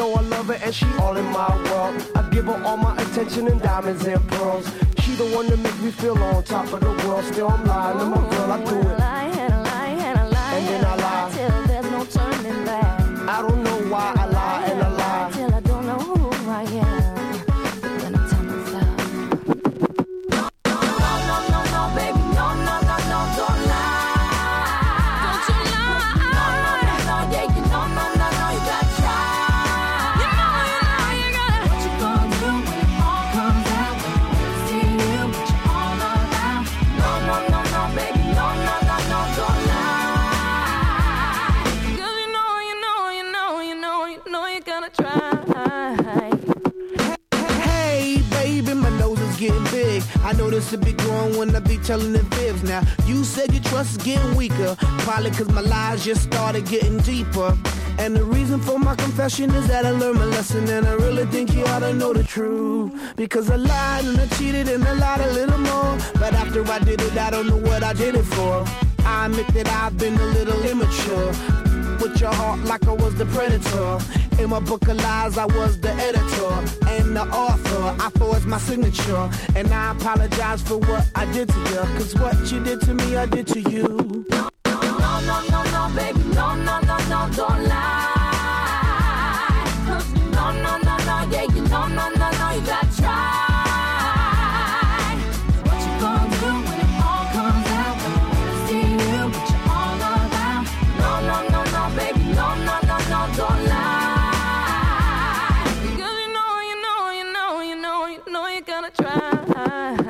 know I love her and she all in my world. I give her all my attention and diamonds and pearls. She the one that make me feel on top of the world. Still I'm lying to my girl, I do it. And I lie, and then I lie till there's no turning back. I don't know why I lie and I lie till I don't know who I am. But then I tell myself, no, baby, no, don't lie. Don't you lie. No, yeah, you know, no, you gotta try. You gotta. What you gonna do when it all comes out? When you see you, but you're all around. No, baby, no, don't lie. 'Cause you know, you gotta try. Hey, baby, my nose is getting big. I know this will be growing when I be telling the fibs. Now, you said your trust is getting weaker. Probably 'cause my lies just started getting deeper. And the reason for my confession is that I learned my lesson. And I really think you ought to know the truth. Because I lied and I cheated and I lied a little more. But after I did it, I don't know what I did it for. I admit that I've been a little immature. With your heart like I was the predator. In my book of lies, I was the editor and the author. I forged my signature, and I apologize for what I did to you. 'Cause what you did to me, I did to you. No, baby, no, don't lie. 'Cause no, yeah, you know, you gotta try. What you gonna do when it all comes out? When I see you, but you're all around. No, baby, no, don't lie. 'Cause you know, you gotta try.